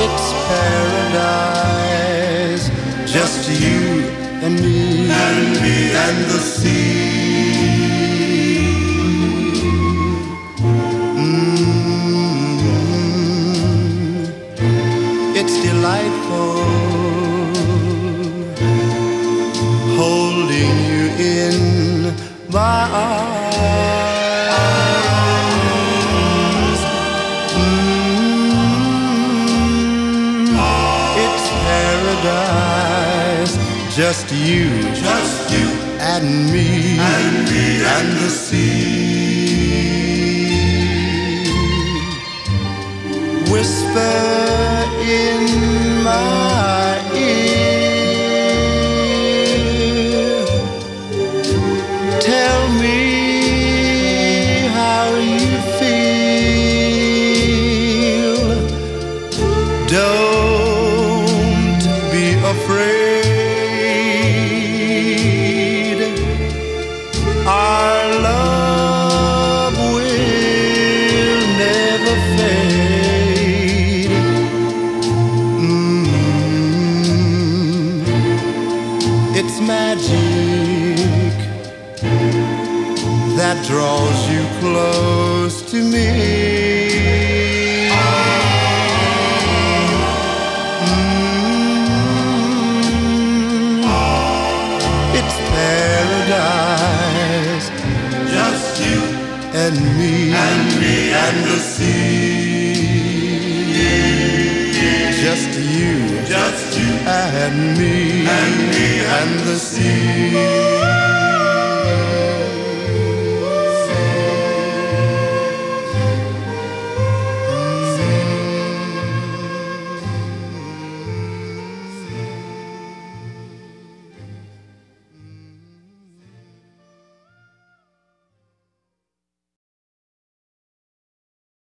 It's paradise, just you and me, and the sea. It's delightful holding you in my arms. It's paradise, just you and me, and the sea. Whisper in my ear, tell me how you feel. Don't be afraid, our love will never fade. It's magic that draws you close to me. It's paradise, just you and me, and the sea. Just you and me, and the sea.